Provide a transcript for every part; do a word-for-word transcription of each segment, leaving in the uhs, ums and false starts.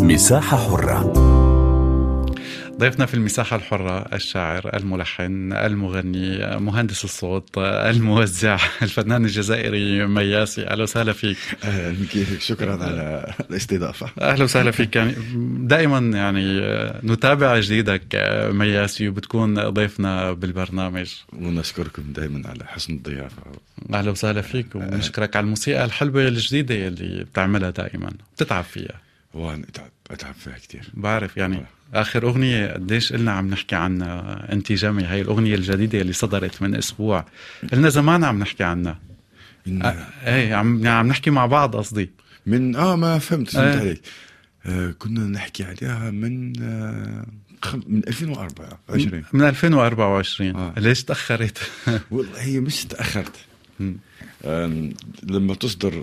مساحة حرة. ضيفنا في المساحة الحرة الشاعر، الملحن، المغني، مهندس الصوت، الموزع، الفنان الجزائري مياسي. أهلا وسهلا فيك. أهلا كيفك، شكرا على الاستضافة. أهلا وسهلا فيك. يعني دائما يعني نتابع جديدك مياسي وبتكون ضيفنا بالبرنامج، ونشكركم دائما على حسن الضيافة. أهلا وسهلا فيك، ونشكرك على الموسيقى الحلوة الجديدة اللي بتعملها دائما، بتتعب فيها. وانا اتعب اتعب فيها كتير، بعرف. يعني آخر أغنية قديش قلنا عم نحكي عنها، أنت جمي، هاي الأغنية الجديدة اللي صدرت من أسبوع، قلنا زمان عم نحكي عنها. آه ايه عم عم نحكي مع بعض، قصدي من اه ما فهمت فهمت آه. عليك. آه كنا نحكي عليها من آه من ألفين وأربعة وعشرين من ألفين وأربعة وعشرين. آه. ليش تأخرت؟ والله هي مش تأخرت. آه لما تصدر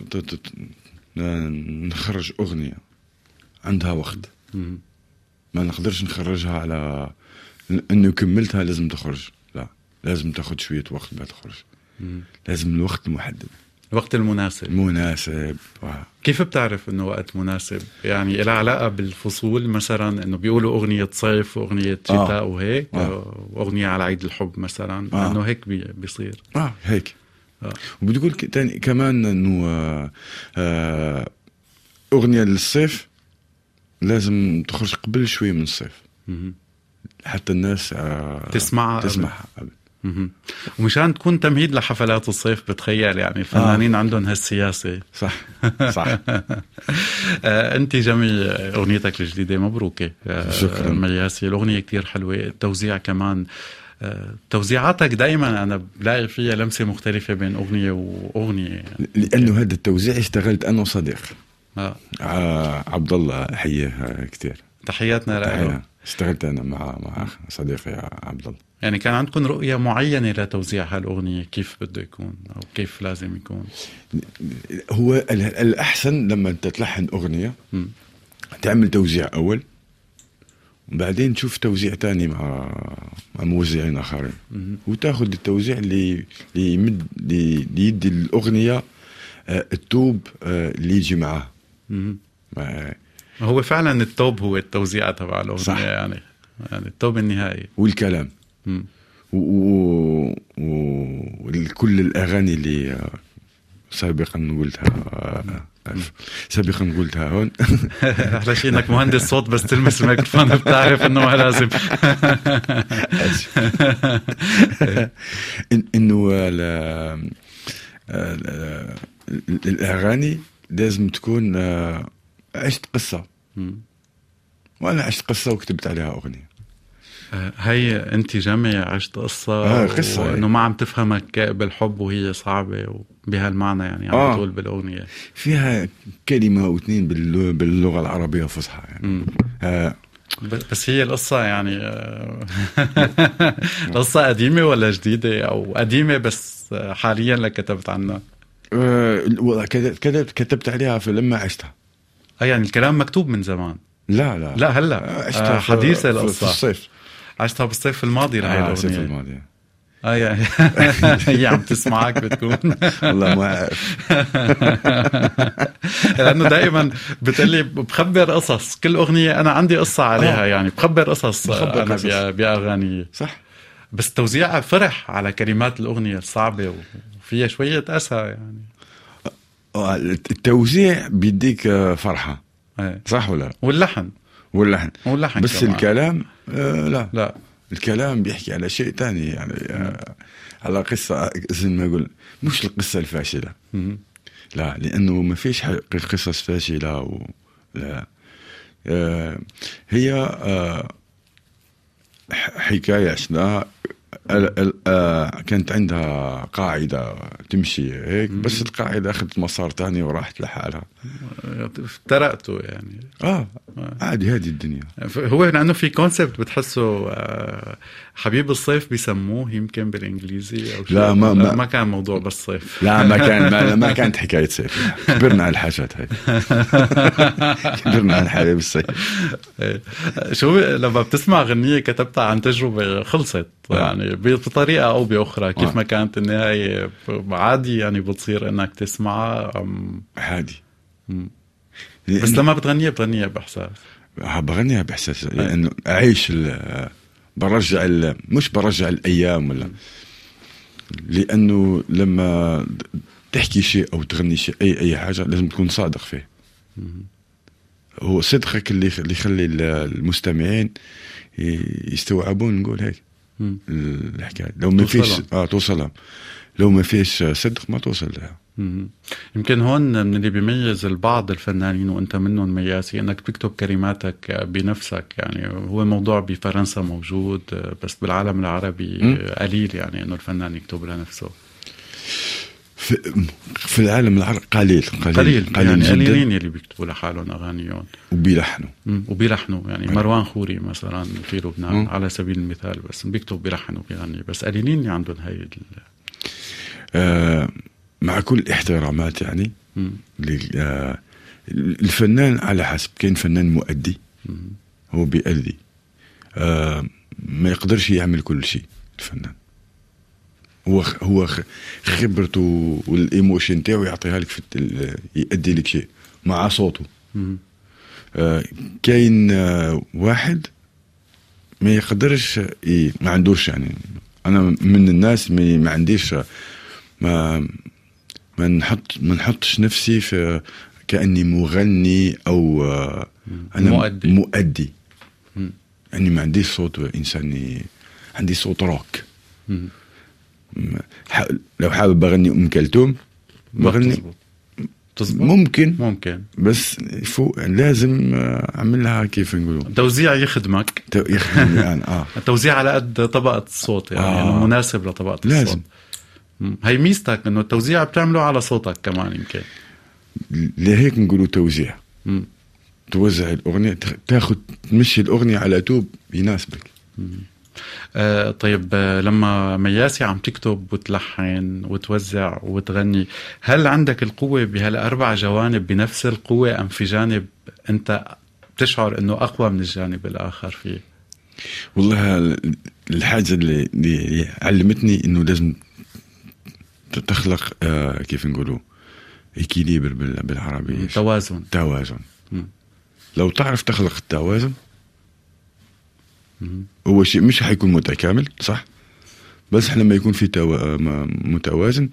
نخرج أغنية عندها وقت، ما نقدرش نخرجها على انه كملتها لازم تخرج، لا لازم تاخد شوية وقت بعد تخرج. لازم الوقت المحدد، الوقت المناسب. مناسب. كيف بتعرف انه وقت مناسب؟ يعني إلى علاقة بالفصول مثلا، انه بيقولوا اغنية صيف واغنية شتاء آه. وهيك آه. واغنية على عيد الحب مثلا، آه. انه هيك بي بيصير اه هيك آه. وبدي اقول تاني كمان انه آه آه اغنية للصيف لازم تخرج قبل شوي من الصيف، م- حتى الناس آه تسمعها تسمعها قبل. م- ومشان تكون تمهيد لحفلات الصيف. بتخيل يعني الفنانين آه. عندهم هالسياسة. صح صح. آه انت جمي، اغنيتك الجديدة مبروكة. آه شكرا مياسي. الاغنية كتير حلوة، التوزيع كمان. آه توزيعاتك دايما انا بلاقي فيها لمسة مختلفة بين اغنية واغنية، لانه هذا التوزيع اشتغلت انا وصديق آه. آه عبد الله، احييه كتير. تحياتنا له. اشتغلت انا مع مع صديقي عبد الله. يعني كان عندكم رؤية معينة لتوزيع هالأغنية، كيف بده يكون أو كيف لازم يكون؟ هو الأحسن لما أنت تلحن أغنية م. تعمل توزيع أول، وبعدين تشوف توزيع تاني مع مع موزعين آخرين، وتاخد التوزيع اللي اللي يمد اللي يدي الأغنية التوب اللي يجي معه. هو فعلا التوب هو التوزيع تبع الأغنية. صح. يعني يعني التوب النهائي والكلام وكل الأغاني اللي سابقا قلتها سابقا قلتها هون. أحلى شيء إنك مهندس صوت، بس تلمس الميكروفون بتعرف إنه ما لازم. إنه الأغاني لازم تكون عشت قصة، وأنا عشت قصة وكتبت عليها أغنية. هي أنت جميع عشت قصة، آه قصة وإنه ما عم تفهمك بالحب وهي صعبة بهالمعنى، يعني عم آه. تقول بالأغنية فيها كلمة أو اثنين باللغة العربية الفصحى يعني. آه بس هي القصة يعني قصة قديمة ولا جديدة؟ أو قديمة بس حاليا لك كتبت عنها؟ آه كتبت كتبت عليها في لما عشتها. أي يعني الكلام مكتوب من زمان؟ لا لا لا هلا عشتها حديثة القصة. في الصيف. عشتها بالصيف الماضي لهي الأغنية. الصيف الماضي. آه يعني هي عم تسمعك بتكون والله ما أعرف. لأنه دائما بتقلي بخبر قصص كل أغنية، أنا عندي قصة عليها. آه. يعني بخبر قصص أنا بأغاني. صح. بس توزيعها فرح على كلمات الأغنية الصعبة وفيها شوية أسى يعني. التوزيع بيديك فرحة. آه. صح ولا؟ واللحن واللحن واللحن بس كمان. الكلام آه لا لا الكلام بيحكي على شيء تاني يعني. آه على قصة زي ما أقول، مش القصة الفاشلة. م- لا لأنه ما فيش قصص فاشلة و... لا آه هي آه حكاية عشناها. كانت عندها قاعدة تمشي هيك، بس القاعدة أخذت مسار تاني وراحت لحالها. افترقتوا يعني. آه عادي، هذه الدنيا. هو لأنه في كونسبت بتحسه حبيب الصيف بيسموه يمكن بالإنجليزي أو شيء. لا ما, ما, ما كان موضوع بس صيف. لا ما كان ما, ما كانت حكاية صيف. كبرنا على الحاجات هاي. كبرنا على حبيب الصيف. شو لما بتسمع غنية كتبتها عن تجربة خلصت يعني بطريقة أو بأخرى، كيف ما كانت النهاية عادي يعني بتصير إنك تسمعها. عادي. بس لما بتغنيها بتغنيها بإحساس. بغنيها بإحساس لأنه أعيش برجع مش برجع الأيام ولا. لأنه لما تحكي شيء أو تغني شيء أي أي حاجة لازم تكون صادق فيه. هو صدقك اللي اللي يخلي المستمعين يستوعبون. نقول هيك الحكاية. لو ما فيش آه توصلها، لو ما فيش صدق ما توصل لها. يمكن هون من اللي بيميز البعض الفنانين وانت منهم مياسي انك بتكتب كلماتك بنفسك. يعني هو موضوع بفرنسا موجود بس بالعالم العربي م? قليل يعني انه الفنان يكتب لنفسه. في, في العالم العربي قليل قليل, قليل, قليل يعني قليلين اللي بيكتبوا لحالهم اغانيهم وبيلحنوا وبيلحنوا. يعني مروان خوري مثلا في لبنان م? على سبيل المثال بس بيكتب بيلحن وبيغني. بس قليلين اللي عندهم هاي ال... آه مع كل احترامات يعني آه الفنان على حسب. كاين فنان مؤدي مم. هو بيأدي آه ما يقدرش يعمل كل شيء. الفنان هو هو خبرته والايموشن تاعو يعطيها لك في يأدي لك شيء مع صوته. آه كاين آه واحد ما يقدرش إيه ما عندوش. يعني انا من الناس ما, ما عنديش ما ما نحط ما نحطش نفسي في كأني مغني أو أنا مؤدي, مؤدي. يعني ما عنديش صوت إنساني، عندي صوت روك. لو حابب بغني أم كلثوم بغني تزبط. ممكن ممكن بس فوق لازم أعملها كيف نقولوا توزيع يخدمك يخدمني يعني. آه التوزيع على قد طبقة الصوت يعني, آه. يعني مناسب لطبقة لازم. الصوت. هي ميزتك انه التوزيع بتعمله على صوتك كمان. يمكن لهيك نقولوا توزيع. مم. توزع الأغنية تاخد تمشي الأغنية على توب يناسبك. آه طيب آه لما مياسي عم تكتب وتلحن وتوزع وتغني هل عندك القوة بهالأربع جوانب بنفس القوة أم في جانب أنت تشعر أنه أقوى من الجانب الآخر فيه؟ والله الحاجة اللي, اللي علمتني أنه لازم تخلق آه كيف نقولوا إكيليبر بالعربي. توازن. توازن. مم. لو تعرف تخلق التوازن هو شيء مش حيكون متكامل صح، بس لما يكون في تو... متوازن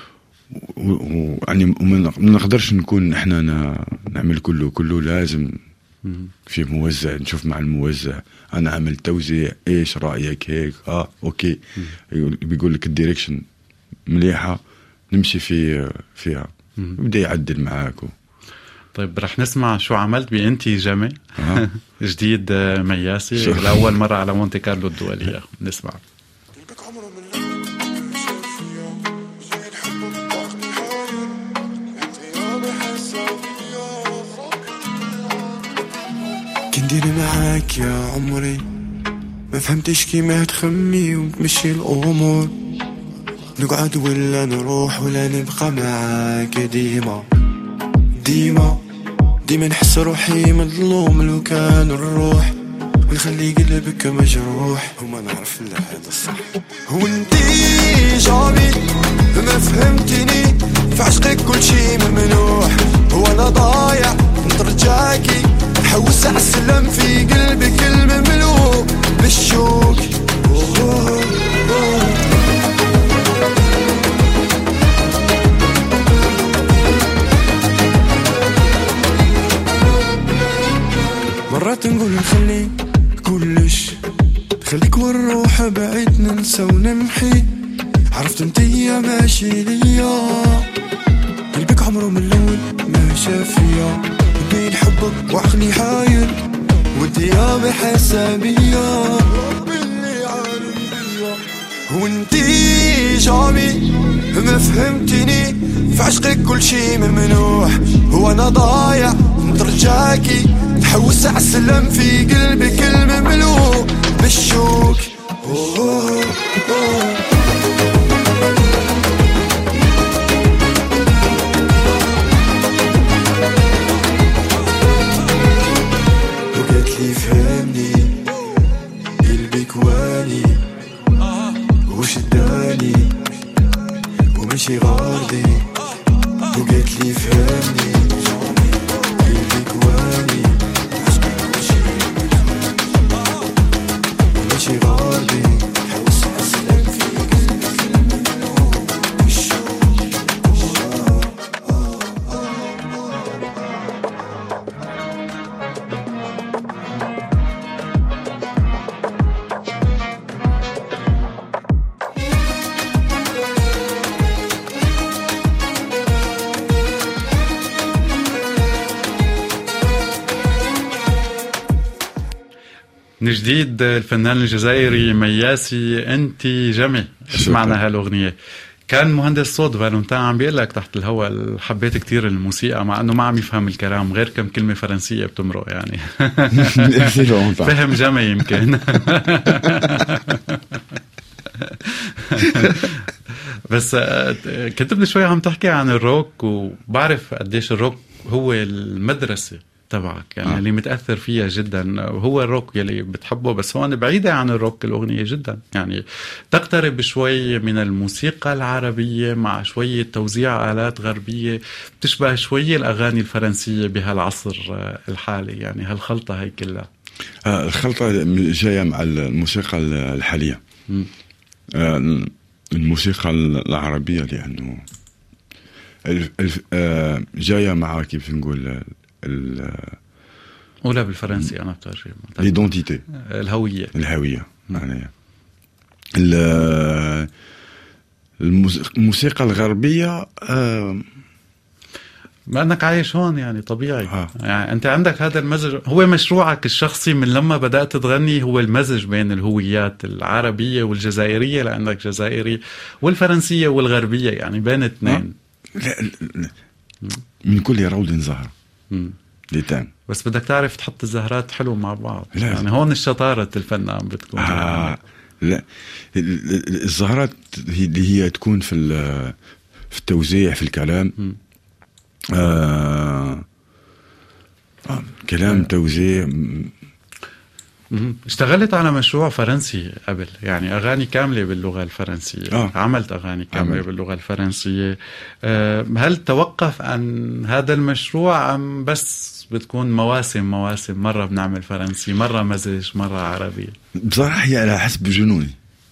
يعني وما نقدرش نكون احنا نعمل كله كله لازم في موزع. نشوف مع الموزع انا عمل توزيع ايش رايك هيك اه اوكي بيقول لك الدايركشن مليحه نمشي في فيها بدا يعدل معاك و... طيب رح نسمع شو عملت بأنتي جامي أه. جديد مياسي لأول مرة على مونتي كارلو الدولية. نسمع. كندير معاك يا عمري ما فهمتش كيما تخمي وتمشي الأمور، نقعد ولا نروح ولا نبقى معاك ديما ديما ديما نحس روحي مظلوم لو كان الروح ونخلي قلبك مجروح وما نعرف الا هذا الصح. وانتي جامي ما فهمتني في عشقك كل شي ممنوح وانا ضايع نترجاكي حوس عالسلام في قلبك المملوء بالشوك. أوه أوه مرات نقول نخلي كلش خليك والروح بعيد ننسى ونمحي. عرفت انتي يا ماشي ليا قلبك عمره من الاول ما شاف فيا بين حبك وعقلي حاير وديا بحسابيا باللي عالم بيا. وانتي جامي ما فهمتني في عشقك كل شي ممنوح وانا ضايع نترجاكي تحوس عالسلام في قلبك المملوء بالشوك. أوه أوه وقالت لي فهمني قلبك واني وش اداني ومشي غاردي. وقالت لي فهمني قلبك من جديد الفنان الجزائري مياسي انت جمي. ايش معنى هالأغنية؟ كان مهندس صوت فالونتان عم بيقول لك تحت الهواء حبيت كتير الموسيقى مع انه ما عم يفهم الكلام غير كم كلمة فرنسية بتمرق يعني. فهم جمي يمكن. بس كنت بدي شوي عم تحكي عن الروك، وبعرف قديش الروك هو المدرسة تبعك يعني آه. اللي متأثر فيها جدا هو الروك يلي بتحبه. بس هون بعيدة عن الروك الأغنية جدا، يعني تقترب شوي من الموسيقى العربية مع شوية توزيع آلات غربية، بتشبه شوي الأغاني الفرنسية بهالعصر الحالي. يعني هالخلطة هي كلها آه الخلطة جاية مع الموسيقى الحالية. آه الموسيقى العربية لأنه جاية مع كيف نقول ولا بالفرنسي أنا بترجم ليدونتيتي، الهوية الهوية معناها الموسيقى الغربية. ما أنك عايش هون يعني طبيعي آه. يعني أنت عندك هذا المزج، هو مشروعك الشخصي من لما بدأت تغني، هو المزج بين الهويات العربية والجزائرية لأنك جزائري، والفرنسية والغربية، يعني بين اثنين لا لا. من كل روض زهر لتان. بس بدك تعرف تحط الزهرات حلو مع بعض لا. يعني هون الشطارة الفنان بتكون آه. لا الزهرات اللي هي تكون في في التوزيع في الكلام م. آه. آه. كلام آه. توزيع. اشتغلت على مشروع فرنسي قبل، يعني أغاني كاملة باللغة الفرنسية. آه. عملت أغاني كاملة عمل. باللغة الفرنسية. أه هل توقف عن هذا المشروع أم بس بتكون مواسم مواسم، مرة بنعمل فرنسي، مرة مزج، مرة عربي؟ بصراحة هي على حسب جنوني.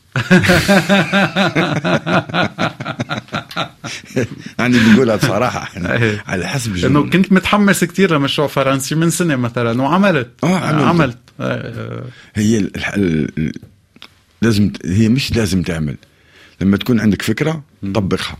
يعني بقولها بصراحة على حسب جنوني. إنه كنت متحمس كتير لمشروع فرنسي من سنة مثلا وعملت آه عملت, عملت. هي ال ال لازم، هي مش لازم تعمل، لما تكون عندك فكرة طبقها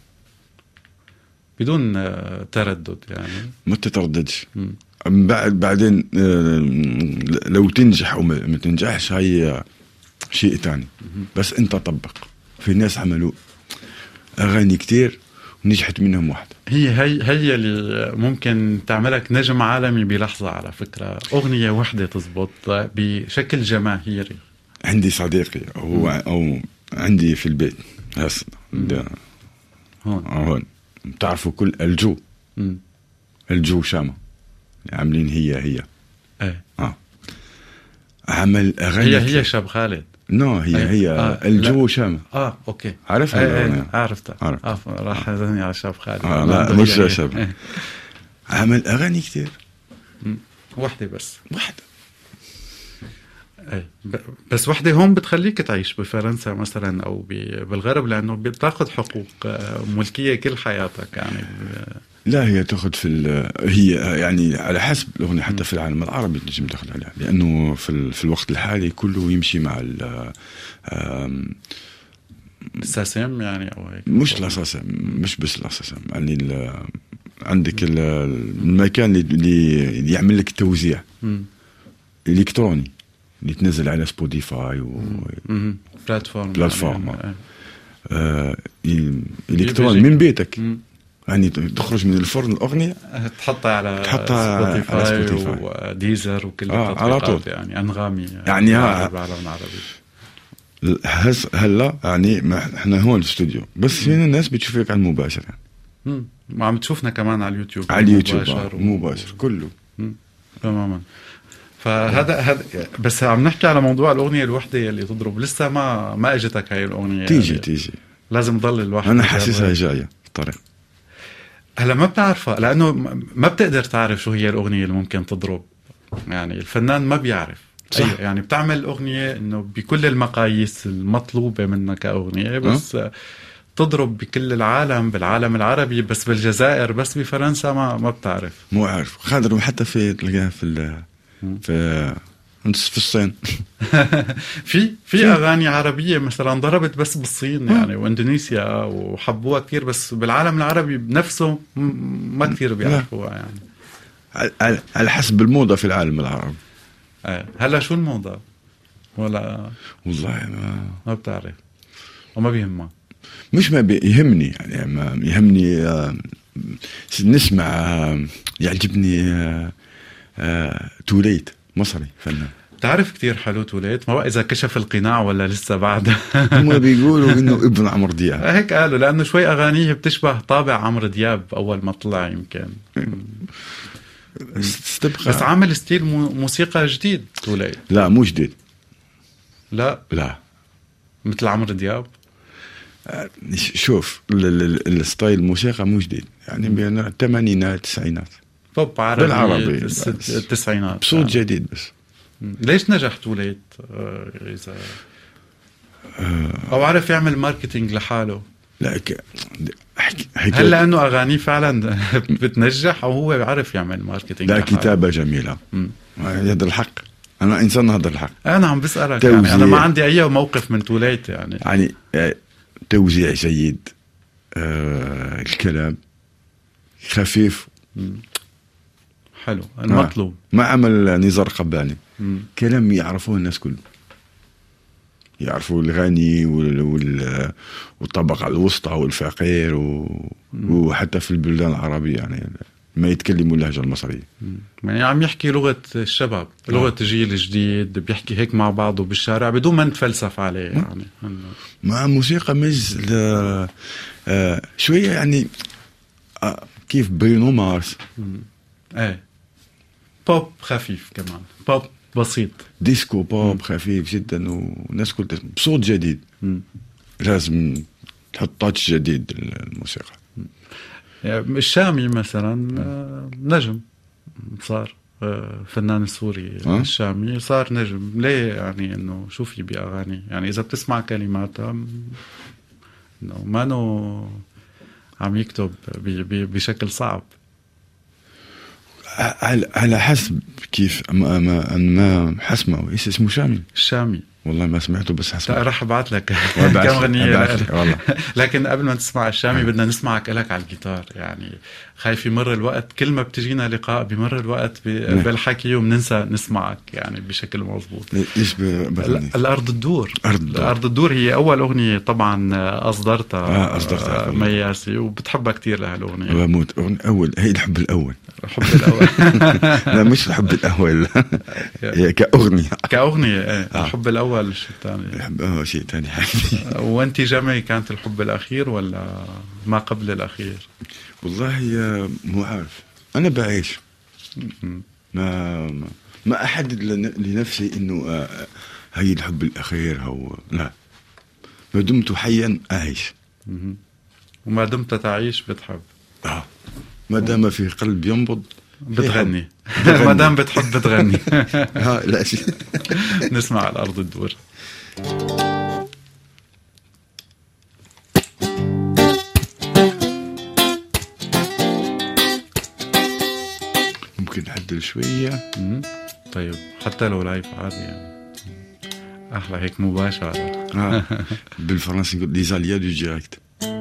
بدون تردد، يعني ما تترددش. بعد بعدين لو تنجح او ما تنجحش هي شيء تاني، بس انت طبق. في ناس عملوا اغاني كتير ونجحت منهم واحدة. هي هي هي اللي ممكن تعملك نجم عالمي بلحظة. على فكرة أغنية واحدة تزبط بشكل جماهيري. عندي صديقي هو أو عندي في البيت هسه هون هون بتعرفوا كل الجو م. الجو شامة عاملين هي هي ايه اه عمل أغاني هي هي شاب خالد. نو هي أيه. هي آه. الجو شامة. اه اوكي عارفها. ايه ايه عرفتها. آه. راح اغني على شاب خالد. آه لا مش شاب. ايه. عمل أغاني كتير. واحدة بس واحدة. ايه بس وحده هون بتخليك تعيش بفرنسا مثلا او بالغرب، لانه بتاخذ حقوق ملكيه كل حياتك يعني. لا هي تاخذ في هي يعني على حسب الاغنيه، حتى في العالم العربي تنجم تاخذ عليها، لانه في في الوقت الحالي كله يمشي مع ال الساسم يعني او هيك. مش الاساسم، مش بس الاساسم يعني عندك المكان اللي اللي يعمل لك التوزيع الالكتروني اللي تنزل على سبوتيفاي و بلاتفورم بلاتفورم يعني آه الكتروني من بيتك. مم. يعني تخرج من الفرن الأغنية تحطها على تحطها سبوتيفاي, على سبوتيفاي وديزر وكل آه التطبيقات يعني أنغامي يعني, يعني بالعالم العربي. هلا يعني احنا هون في الاستوديو بس هنا الناس بتشوفك على المباشر يعني. امم عم تشوفنا كمان على اليوتيوب على اليوتيوب مباشر, و... مباشر كله تماما. فهذا هذا بس عم نحكي على موضوع الأغنية الوحدة اللي تضرب. لسه ما ما اجتك هاي الأغنية؟ تيجي يعني تيجي لازم تضل الواحد. أنا حاسسها جاية الطريق. هلا ما بتعرفها لأنه ما بتقدر تعرف شو هي الأغنية اللي ممكن تضرب. يعني الفنان ما بيعرف صح. يعني بتعمل أغنية إنه بكل المقاييس المطلوبة منك كأغنية بس أه؟ تضرب بكل العالم، بالعالم العربي بس بالجزائر بس بفرنسا ما ما بتعرف. مو عارف خاطر حتى في تلقاها في في في الصين. في في اغاني عربيه مثلا ضربت بس بالصين يعني واندونيسيا وحبوها كثير، بس بالعالم العربي بنفسه ما كثير بيعرفوها يعني. على حسب الموضه في العالم العربي. آه. هلا شو الموضة ولا والله ما ما بتعرف وما بيهمك؟ مش ما بيهمني يعني ما يهمني آه نسمع آه يعجبني آه آه توليت مصري فنان. تعرف كتير حلو توليت، ما بقى إذا كشف القناع ولا لسه بعد. هم بيقولوا إنه ابن عمرو دياب. هيك قالوا لأنه شوي أغانيه بتشبه طابع عمرو دياب أول ما طلع يمكن. استبقى. بس عامل ستيل موسيقى جديد توليت. لا مو جديد. لا لا مثل عمرو دياب. شوف الستايل الموسيقى مو جديد يعني بين الثمانينات التسعينات. بوب عربي بالعربي التسعينات بصوت جديد. بس ليش نجح توليت إذا أو عرف يعمل ماركتينج لحاله؟ لا أحكي هل لأنه أغانيه فعلا بتنجح أو هو عارف يعمل ماركتينج لا لحاله؟ كتابة جميلة. هذا الحق. أنا إنسان هذا الحق. أنا عم بسألك يعني أنا ما عندي أي موقف من توليت يعني. يعني توزيع جيد آه الكلام خفيف مم. حلو المطلوب. ما عمل نزار قباني كلام يعرفوه الناس كله، يعرفوا الغني وال... والطبقة الوسطى والفقير و... وحتى في البلدان العربية يعني ما يتكلموا اللهجة المصرية. يعني عم يحكي لغة الشباب، لغة جيل جديد بيحكي هيك مع بعضه بالشارع بدون ما نتفلسف عليه يعني. مع موسيقى مز ل... آه شوية يعني آه كيف برونو مارس. ايه بوب خفيف كمان، بوب بسيط، ديسكو بوب خفيف جدا والناس كلها بصوت جديد. مم. لازم تحط تاتش جديد الموسيقى. يعني الشامي مثلا نجم صار فنان السوري أه؟ الشامي صار نجم ليه يعني انه شو في باغاني يعني اذا بتسمع كلماتها انه ما نو عم يكتب بشكل صعب على حسب كيف ما ما ما حسمه ايش اسمه شامي الشامي والله ما سمعته بس حسمه. رح ابعث لك كم غنية لكن قبل ما تسمع الشامي أه. بدنا نسمعك لك على الجيتار يعني خايف يمر الوقت كل ما بتجينا لقاء بمر الوقت بالحكي وبننسى نسمعك يعني بشكل مضبوط. ايش بغني؟ الارض الدور. أرض الدور. الارض الدور هي اول اغنية طبعا اصدرتها آه اصدرتها مياسي وبتحبها كتير لهالاغنية. بموت اول هي الحب الاول. الحب الاول لا مش الحب الاول هي كاغنية كاغنية ايه آه. الحب الاول شيء ثاني. الحب اه شيء ثاني حبيبي. وانت جمعي كانت الحب الاخير ولا ما قبل الاخير؟ والله مو عارف انا بعيش ما ما احدد لنفسي انه هي الحب الاخير او لا ما دمت حيا اعيش وما دمت تعيش بتحب. اه ما دام في قلب ينبض بتغني ما دام بتحب بتغني. ها لا شيء. نسمع الارض الدور. ممكن نعدل شوية. طيب حتى لو لايف عادي يعني أحلى هيك مباشرة. آه. بالفرنسي نقول ليزاليا دو ديريكت.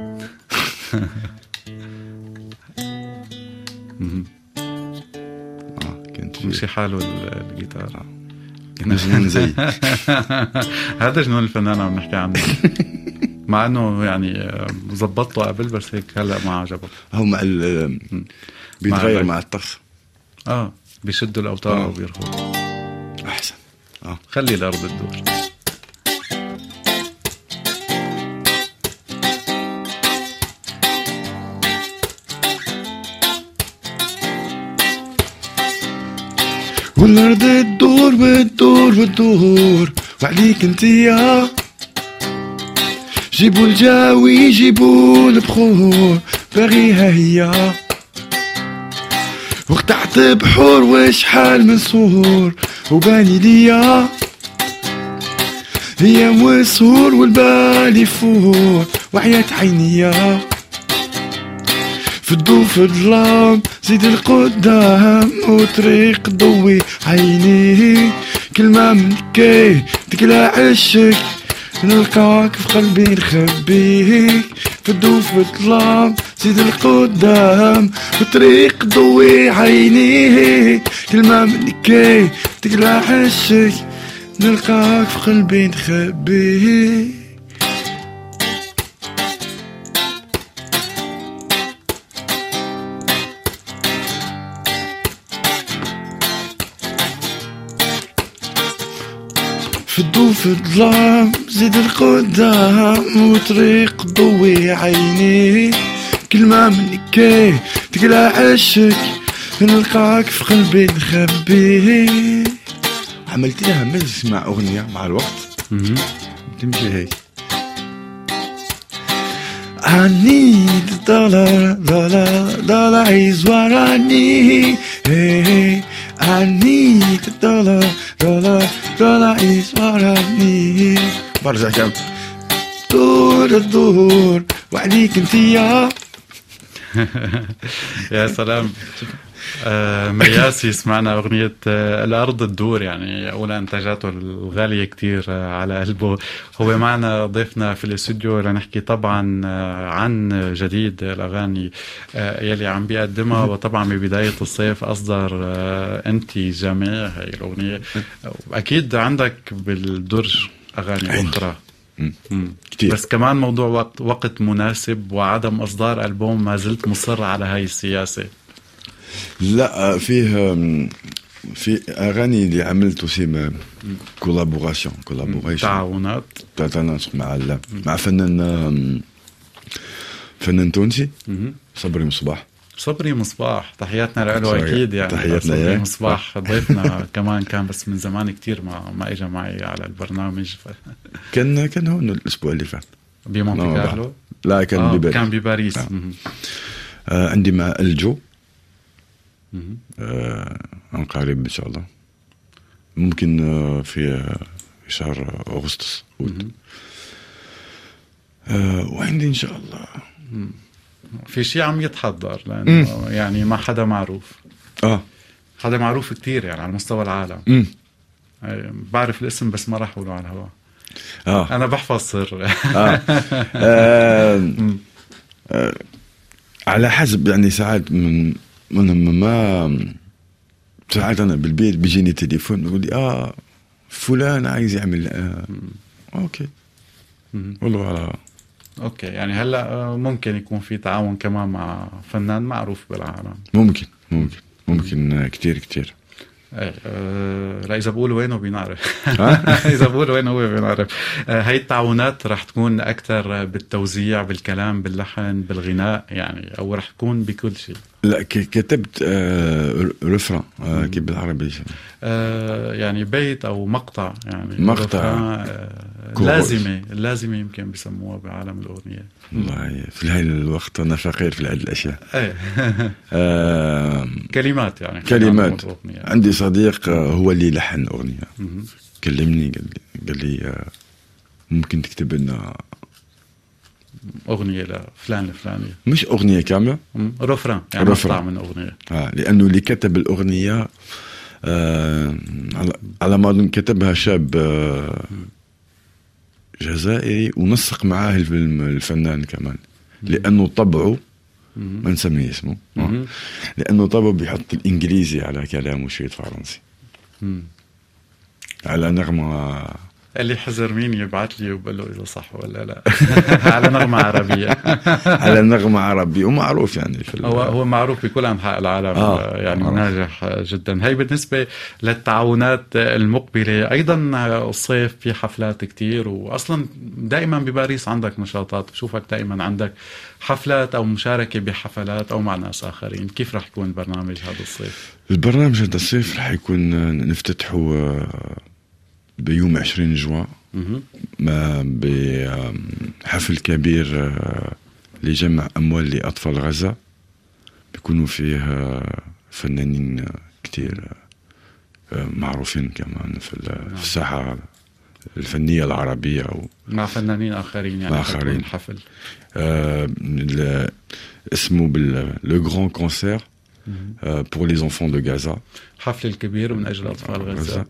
آه كنت مشي حاله الجيتار. آه. جنون زي هذا جنون الفنان عم نحكي عنه. مع انه يعني زبطته قبل بس هيك هلا ما عجبه. هو مع ال بيتغير مع الطخ. اه بيشدوا الاوتار آه. وبيرخوا احسن. اه خلي الارض الدور. والارض الدور والدور والدور وعليك انتيا جيبوا الجاوي جيبوا البخور باغيها هي وقطعت بحور وشحال من صور وباني ليا هي والسهور والبال يفور وعيات عينيا في الضو في الظلام زيد القدام وطريق ضوي عيني كلمة منكي تقلع عشك نلقاك في قلبي نخبيك في الضو في الظلام زيد القدام وطريق ضوي عينيه كل ما منك تقلع حشك نلقاك في قلبي نخبيه في الضو في الظلام زيد القدام وطريق ضوي عيني كل ما منك تقلع عشك نلقاك في قلبي نخبيه. عملت لها مزج مع أغنية مع الوقت تمشي هيك I need a dollar, dollar, dollar is what I need. Hey, hey. I need a dollar, dollar, dollar is what I need. برجع كم دور الدور وعليك انت يا يا سلام. آه مياسي سمعنا أغنية آه الأرض الدور، يعني أولى إنتاجاته الغالية كتير آه على قلبه. هو معنا ضيفنا في الاستوديو لنحكي طبعا آه عن جديد الأغاني آه يلي عم بيقدمها، وطبعا ببداية الصيف أصدر آه أنت جميع هاي الأغنية. أكيد عندك بالدرج أغاني عندي. أخرى كتير. بس كمان موضوع وقت, وقت مناسب وعدم إصدار ألبوم، ما زلت مصر على هاي السياسة؟ لا، فيه في اغاني اللي عملت سي كولابوراسيون كولابوريشن تعاونات تعاونات مع مع فنان فنان تونسي صبري مصباح. صبري مصباح تحياتنا له اكيد، يعني تحياتنا صبري مصباح ضيفنا كمان كان بس من زمان كتير ما ما اجى معي على البرنامج ف... كان كان هون الاسبوع اللي فات بمونتي كارلو. لا كان آه بباريس كان بباريس. آه. آه عندي مع الجو آه عن قريب إن شاء الله، ممكن آه في شهر أغسطس آه وعندي إن شاء الله مم. في شيء عم يتحضر لأنه مم. يعني ما حدا معروف آه حدا معروف كتير يعني على مستوى العالم. مم. بعرف الاسم بس ما راح أقوله على الهواء. آه. أنا بحفظ سر. آه. آه. آه. على حسب يعني ساعات من من ما ساعات أنا بالبيت بيجيني تليفون بيقول لي آه فلان عايز يعمل آه. أوكي والله على أوكي. يعني هلأ ممكن يكون في تعاون كمان مع فنان معروف بالعالم. ممكن ممكن ممكن كتير كتير. ايه أه لا اذا بقول وينه بينعرف. اذا بقول وينه هو بينعرف. أه هاي التعاونات رح تكون اكثر بالتوزيع، بالكلام، باللحن، بالغناء يعني، او رح تكون بكل شيء؟ لا كتبت آه رفران آه كيف بالعربي آه يعني بيت او مقطع يعني مقطع آه لازمه لازمه يمكن بسموها بعالم الاغنيه. والله في هاي الوقت انا فقير في هذه الاشياء. ايه آه كلمات يعني كلمات. عندي صديق هو اللي لحن اغنيه كلمني قال لي قال لي ممكن تكتب لنا أغنية لفلان الفلاني، مش أغنية كاملة، رفران يعني مقطع من أغنية. آه لأنه اللي كتب الأغنية آه على ما أظن كتبها شاب آه جزائري ونسق معاه الفنان كمان، لأنه طبعه ما نسميه اسمه آه لأنه طبعه بيحط الإنجليزي على كلامه شوية فرنسي على نغمة. اللي حذر مين يبعث لي وبقول له إذا صح ولا لا. على نغمة عربية. على نغمة عربية ومعروف يعني في هو هو معروف بكل أنحاء العالم. آه. يعني معروف. ناجح جدا. هي بالنسبة للتعاونات المقبلة. أيضا الصيف في حفلات كتير، وأصلا دائما بباريس عندك نشاطات، بشوفك دائما عندك حفلات أو مشاركة بحفلات أو مع ناس آخرين. كيف رح يكون البرنامج هذا الصيف؟ البرنامج هذا الصيف رح يكون نفتتحه بيوم عشرين جوان بحفل كبير لجمع أموال لأطفال غزة، بيكونوا فيه فنانين كتير معروفين كمان في الساحة الفنية العربية أو مع فنانين آخرين يعني. آخرين. حفل آه اسمه Le Grand Concert pour les enfants de Gaza. حفل الكبير من أجل أطفال غزة.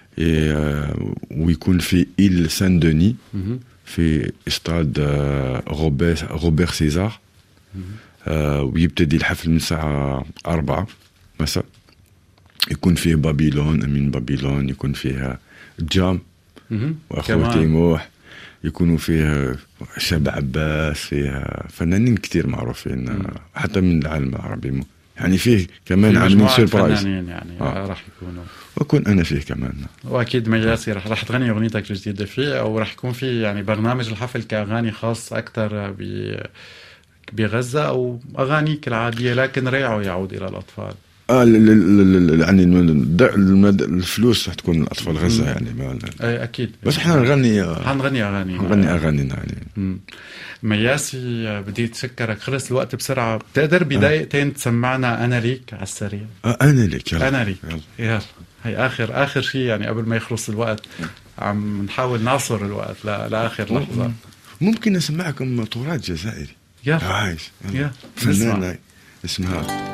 ويكون في إيل سان دوني في استاد روبرت روبرت سيزار آه ويبتدي الحفل من الساعة أربعة مساء. يكون فيه بابيلون، أمين بابيلون، يكون فيها جام وأخوة تيموح، يكونوا فيها شاب عباس، فيها فنانين كتير معروفين مم. حتى من العالم العربي، يعني فيه كمان عاملين سيربرايز يعني آه. راح يكونوا، وأكون أنا فيه كمان. وأكيد مياسي راح راح تغني أغنيتك الجديدة فيه، أو راح يكون في يعني برنامج الحفل كأغاني خاص أكتر ب بغزة، أو أغانيك العادية لكن ريعه يعود إلى الأطفال؟ اه يعني الفلوس رح تكون الاطفال غزه يعني ما اي اكيد، بس احنا نغني حنغني اغاني نغني اغانينا يعني. مم. مياسي بدي اتشكرك، خلص الوقت بسرعه، بتقدر بدقيقتين آه. تسمعنا انا ليك على السريع؟ آه انا ليك يلا. انا ليك يلا. يلا هي اخر اخر شيء يعني قبل ما يخلص الوقت، عم نحاول نعصر الوقت لا لاخر لحظه. ممكن اسمعكم تراث جزائري؟ يلا عايش يلا فنانه اسمها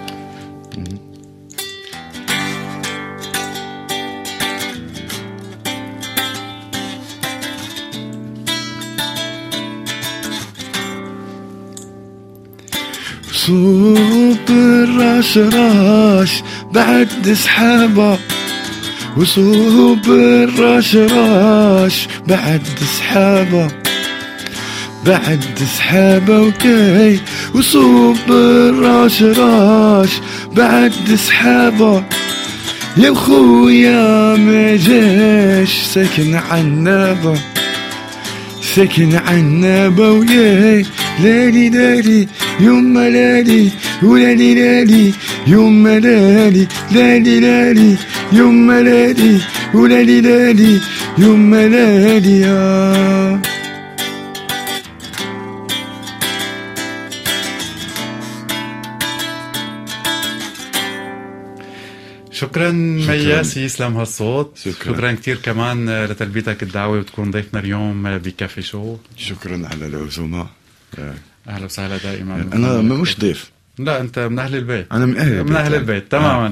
صوب الراش راش بعد سحابة، وصوب الراش راش بعد سحابة، بعد سحابة وكي، وصوب الراش راش بعد سحابة، يا خويا ما جاش ساكن عنابة، ساكن عنابة وياي لالي لالي يما لالي ولالي لالي يما لالي لالي لالي يما لالي ولالي لالي يما لالي يا شكرا مياسي، يسلم هالصوت. شكرا, شكرا كتير كمان لتلبيتك الدعوة وتكون ضيفنا اليوم بكافي شو. شكرا على العزومة. أهلا وسهلا دائما. أنا مش ضيف، لا أنت من أهل البيت. أنا من أهل البيت من أهل البيت تماما.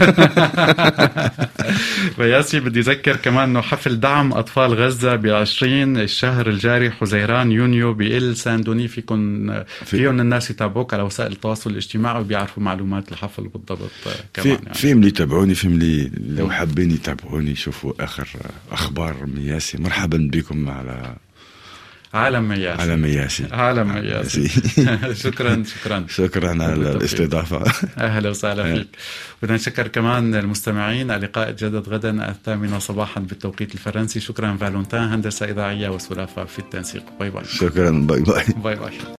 مياسي بدي أذكر كمان أنه حفل دعم أطفال غزة بعشرين الشهر الجاري حزيران يونيو بإل ساندوني، فيكم فيهم الناس يتابعوك على وسائل التواصل الاجتماعي وبيعرفوا معلومات الحفل بالضبط كمان. في يعني. فيهم اللي يتابعوني، فيهم اللي لو حابين يتابعوني يشوفوا آخر أخبار مياسي. مرحبا بكم على عالم مياسي. عالم مياسي. عالم مياسي. شكرا شكرا شكرا على الاستضافة. أهلا وسهلا فيك. بدنا نشكر كمان المستمعين. اللقاء يتجدد غدا الثامنة صباحا بالتوقيت الفرنسي. شكرا فالونتان، هندسة إذاعية وسلافة في التنسيق. باي باي. شكرا باي باي باي باي.